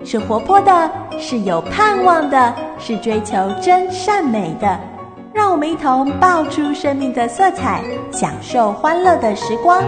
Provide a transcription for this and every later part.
是活泼的，是有盼望的，是追求真善美的。让我们一同爆出生命的色彩，享受欢乐的时光。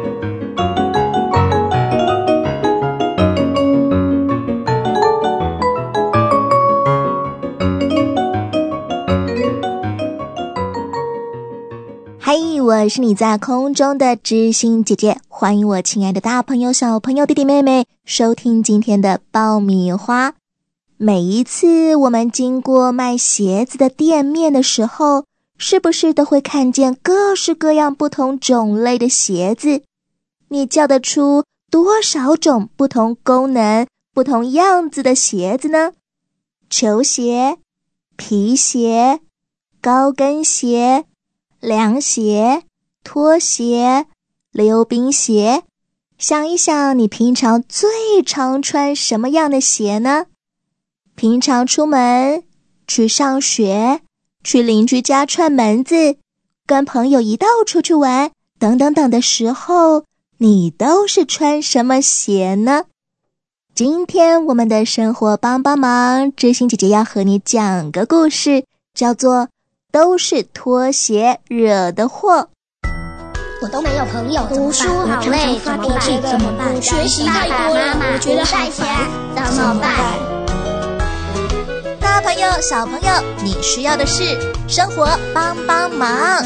嗨，我是你在空中的知心姐姐，欢迎我亲爱的大朋友、小朋友、弟弟妹妹收听今天的爆米花。每一次我们经过卖鞋子的店面的时候，是不是都会看见各式各样不同种类的鞋子？你叫得出多少种不同功能、不同样子的鞋子呢？球鞋、皮鞋、高跟鞋、凉鞋、拖鞋、溜冰鞋。想一想，你平常最常穿什么样的鞋呢？平常出门、去上学、去邻居家串门子、跟朋友一道出去玩等等等的时候，你都是穿什么鞋呢？今天我们的生活帮帮忙，知心姐姐要和你讲个故事，叫做都是拖鞋惹的祸。 我都没有朋友，读书好累，发脾气怎么办？学习太多了，我觉得好烦，怎么办？ 大朋友、小朋友，你需要的是生活帮帮忙。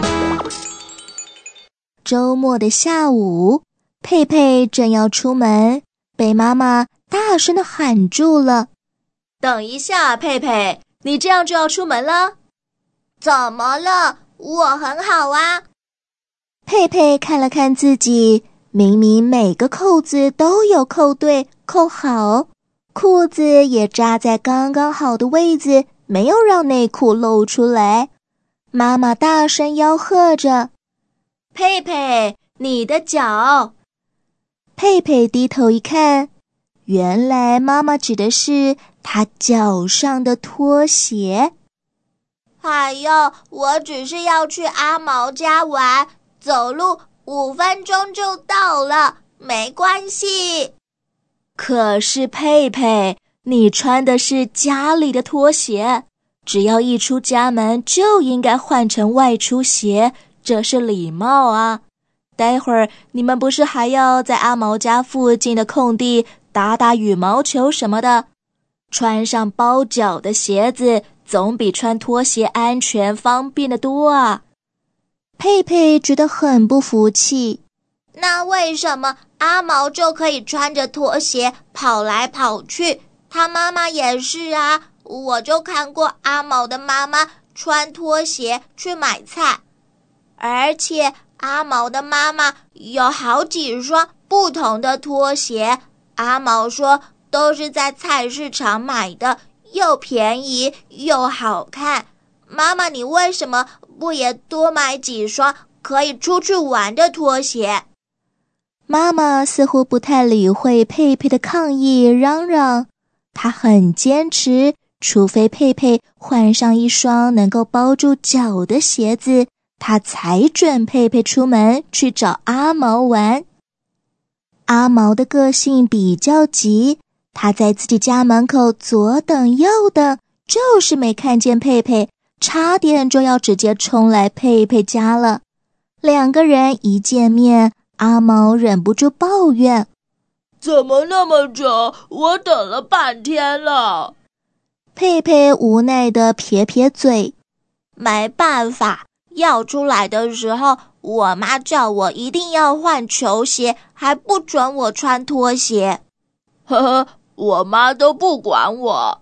周末的下午，佩佩正要出门，被妈妈大声地喊住了。等一下，佩佩，你这样就要出门了？ 怎么了？我很好啊。 佩佩看了看自己，明明每个扣子都有扣对、扣好，裤子也扎在刚刚好的位置，没有让内裤露出来。妈妈大声吆喝着：“佩佩，你的脚！”佩佩低头一看，原来妈妈指的是她脚上的拖鞋。 哎呦，我只是要去阿毛家玩，走路5分钟就到了，没关系。 可是佩佩，你穿的是家里的拖鞋，只要一出家门就应该换成外出鞋，这是礼貌啊。待会儿你们不是还要在阿毛家附近的空地打打羽毛球什么的？穿上包脚的鞋子总比穿拖鞋安全方便得多啊。佩佩觉得很不服气。 那为什么阿毛就可以穿着拖鞋跑来跑去？他妈妈也是啊，我就看过阿毛的妈妈穿拖鞋去买菜，而且阿毛的妈妈有好几双不同的拖鞋，阿毛说都是在菜市场买的，又便宜又好看。妈妈，你为什么不也多买几双可以出去玩的拖鞋？ 妈妈似乎不太理会佩佩的抗议，嚷嚷。她很坚持，除非佩佩换上一双能够包住脚的鞋子，她才准佩佩出门去找阿毛玩。阿毛的个性比较急，他在自己家门口左等右等，就是没看见佩佩，差点就要直接冲来佩佩家了。两个人一见面，阿毛忍不住抱怨：“ 怎么那么久？我等了半天了。” 佩佩无奈地撇撇嘴：“ 没办法，要出来的时候，我妈叫我一定要换球鞋，还不准我穿拖鞋。” 呵呵，我妈都不管我。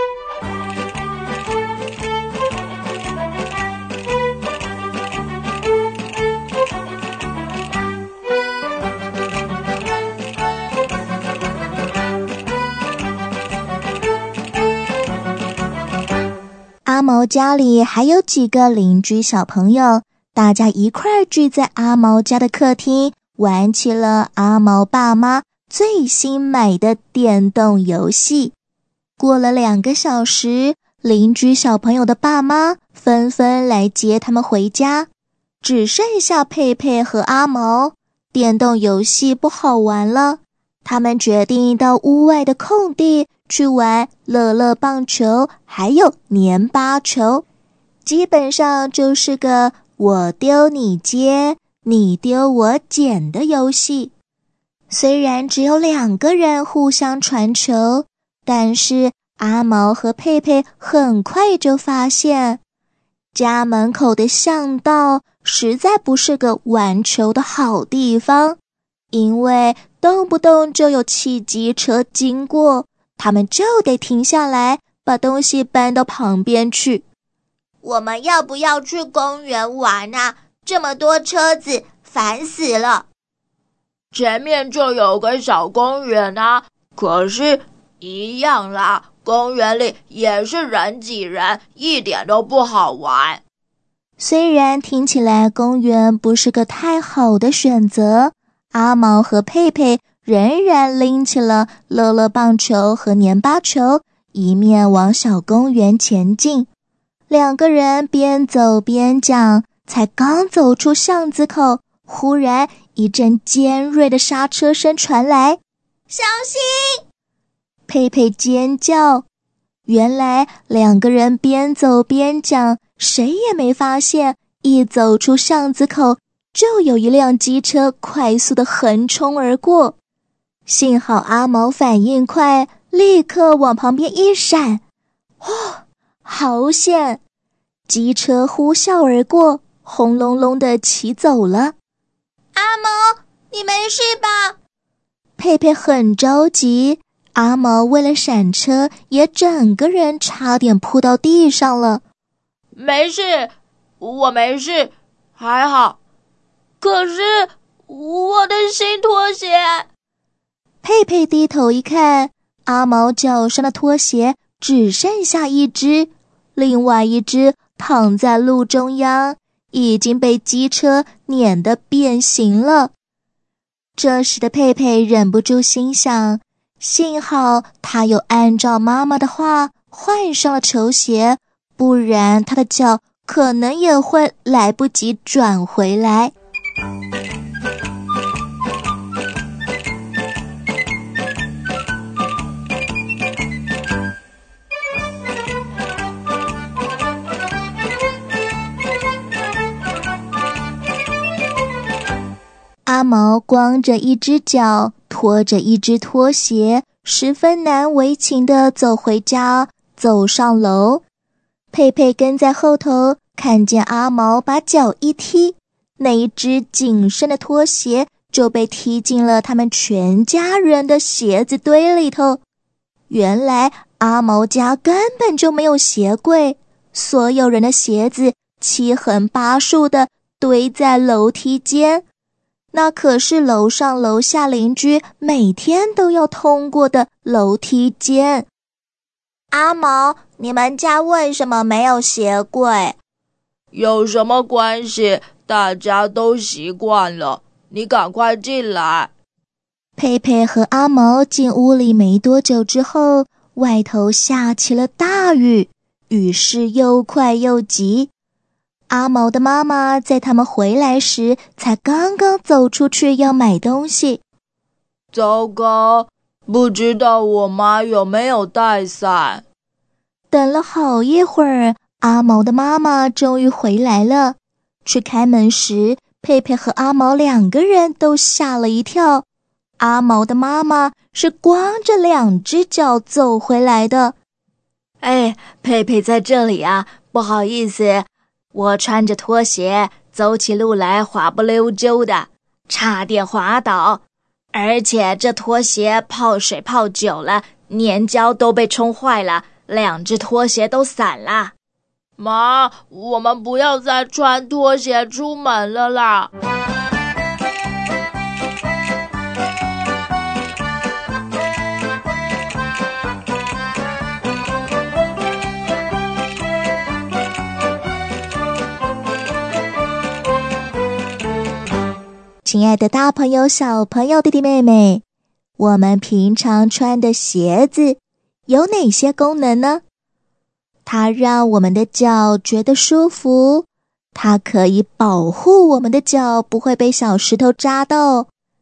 阿毛家里还有几个邻居小朋友，大家一块聚在阿毛家的客厅，玩起了阿毛爸妈最新买的电动游戏。过了2个小时，邻居小朋友的爸妈纷纷来接他们回家，只剩下佩佩和阿毛。电动游戏不好玩了， 他们决定到屋外的空地去玩乐乐棒球，还有粘巴球。基本上就是个我丢你接，你丢我捡的游戏。虽然只有2个人互相传球，但是阿毛和佩佩很快就发现，家门口的巷道实在不是个玩球的好地方，因为动不动就有汽机车经过，他们就得停下来，把东西搬到旁边去。 我们要不要去公园玩啊？这么多车子，烦死了。 前面就有个小公园啊，可是一样啦，公园里也是人挤人，一点都不好玩。 虽然听起来公园不是个太好的选择，阿毛和佩佩仍然拎起了乐乐棒球和粘巴球，一面往小公园前进。2个人边走边讲，才刚走出巷子口，忽然一阵尖锐的刹车声传来， 小心！ 佩佩尖叫。原来2个人边走边讲，谁也没发现，一走出巷子口，就有一辆机车快速地横冲而过。幸好阿毛反应快，立刻往旁边一闪，好险！机车呼啸而过，轰隆隆地骑走了。 阿毛，你没事吧？ 佩佩很着急，阿毛为了闪车，也整个人差点扑到地上了。 没事，我没事，还好。可是我的新拖鞋…… 佩佩低头一看，阿毛脚上的拖鞋只剩下1只，另外1只躺在路中央，已经被机车碾得变形了。这时的佩佩忍不住心想，幸好他有按照妈妈的话换上了球鞋，不然他的脚可能也会来不及转回来。阿毛光着1只脚，拖着1只拖鞋，十分难为情地走回家，走上楼。佩佩跟在后头，看见阿毛把脚一踢，那1只仅剩的拖鞋就被踢进了他们全家人的鞋子堆里头。原来阿毛家根本就没有鞋柜，所有人的鞋子7横8竖地堆在楼梯间。那可是楼上楼下邻居每天都要通过的楼梯间。 阿毛，你们家为什么没有鞋柜？ 有什么关系？大家都习惯了。你赶快进来。 佩佩和阿毛进屋里没多久之后，外头下起了大雨，雨势又快又急。阿毛的妈妈在他们回来时才刚刚走出去要买东西。 糟糕，不知道我妈有没有带伞。 等了好一会儿，阿毛的妈妈终于回来了。去开门时，佩佩和阿毛2个人都吓了一跳。阿毛的妈妈是光着2只脚走回来的。 佩佩在这里啊，不好意思，我穿着拖鞋走起路来滑不溜秋的，差点滑倒，而且这拖鞋泡水泡久了，粘胶都被冲坏了，2只拖鞋都散了。 妈，我们不要再穿拖鞋出门了啦。 亲爱的大朋友、小朋友、弟弟妹妹，我们平常穿的鞋子有哪些功能呢？它让我们的脚觉得舒服，它可以保护我们的脚不会被小石头扎到，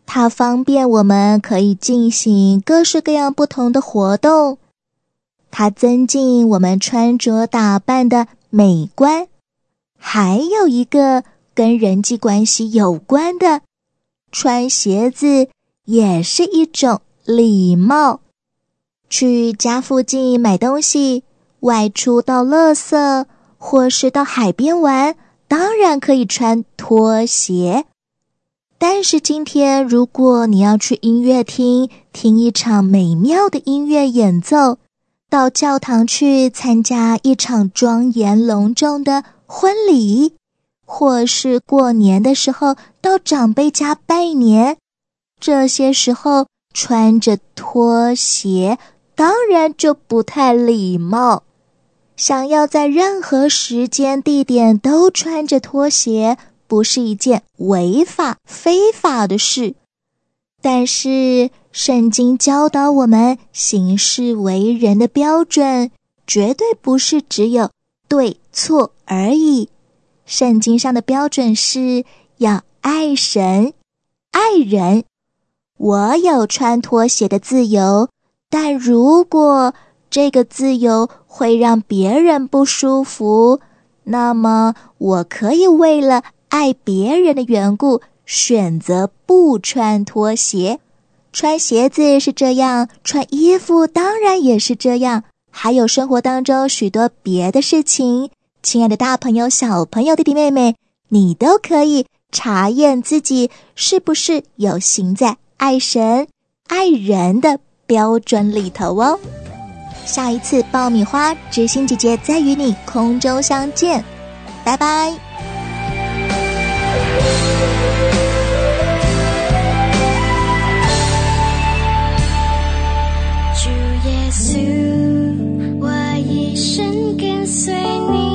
它方便我们可以进行各式各样不同的活动，它增进我们穿着打扮的美观。还有一个跟人际关系有关的，穿鞋子也是一种礼貌。去家附近买东西，外出到垃圾，或是到海边玩，当然可以穿拖鞋。但是今天如果你要去音乐厅听一场美妙的音乐演奏，到教堂去参加一场庄严隆重的婚礼，或是过年的时候到长辈家拜年，这些时候穿着拖鞋当然就不太礼貌。想要在任何时间地点都穿着拖鞋，不是一件违法非法的事。但是圣经教导我们行事为人的标准，绝对不是只有对错而已。圣经上的标准是要爱神、爱人。我有穿拖鞋的自由，但如果这个自由会让别人不舒服，那么我可以为了爱别人的缘故，选择不穿拖鞋。穿鞋子是这样，穿衣服当然也是这样，还有生活当中许多别的事情。亲爱的大朋友、小朋友、弟弟妹妹，你都可以查验自己是不是有行在爱神、爱人的标准里头哦。下一次爆米花知心姐姐再与你空中相见，拜拜。 主耶稣，我一生跟随你。